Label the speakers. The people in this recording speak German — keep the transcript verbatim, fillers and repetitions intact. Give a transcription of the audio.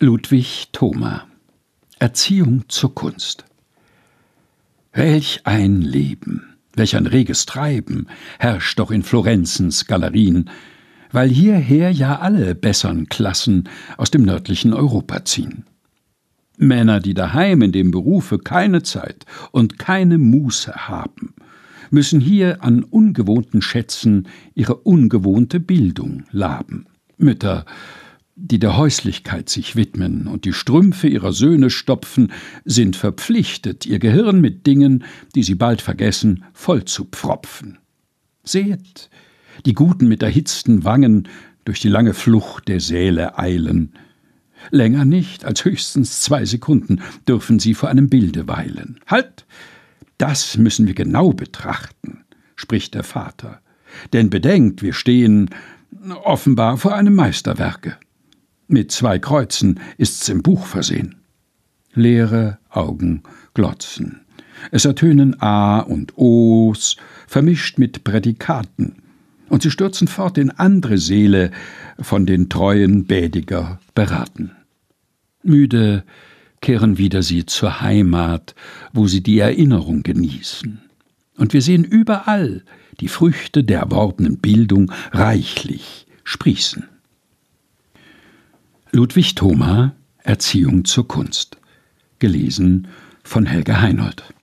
Speaker 1: Ludwig Thoma: Erziehung zur Kunst. Welch ein Leben, welch ein reges Treiben herrscht doch in Florenzens Galerien, weil hierher ja alle bessern Klassen aus dem nördlichen Europa ziehen. Männer, die daheim in dem Berufe keine Zeit und keine Muße haben, müssen hier an ungewohnten Schätzen ihre ungewohnte Bildung laben. Mütter, die der Häuslichkeit sich widmen und die Strümpfe ihrer Söhne stopfen, sind verpflichtet, ihr Gehirn mit Dingen, die sie bald vergessen, voll zu pfropfen. Seht, die Guten mit erhitzten Wangen durch die lange Flucht der Säle eilen. Länger nicht, als höchstens zwei Sekunden, dürfen sie vor einem Bilde weilen. »Halt! Das müssen wir genau betrachten«, spricht der Vater. »Denn bedenkt, wir stehen offenbar vor einem Meisterwerke. Mit zwei Kreuzen ist's im Buch versehen.« Leere Augen glotzen. Es ertönen A und O's, vermischt mit Prädikaten, und sie stürzen fort in andere Seele, von den treuen Bädiger beraten. Müde kehren wieder sie zur Heimat, wo sie die Erinnerung genießen. Und wir sehen überall die Früchte der erworbenen Bildung reichlich sprießen. Ludwig Thoma: Erziehung zur Kunst. Gelesen von Helge Heinold.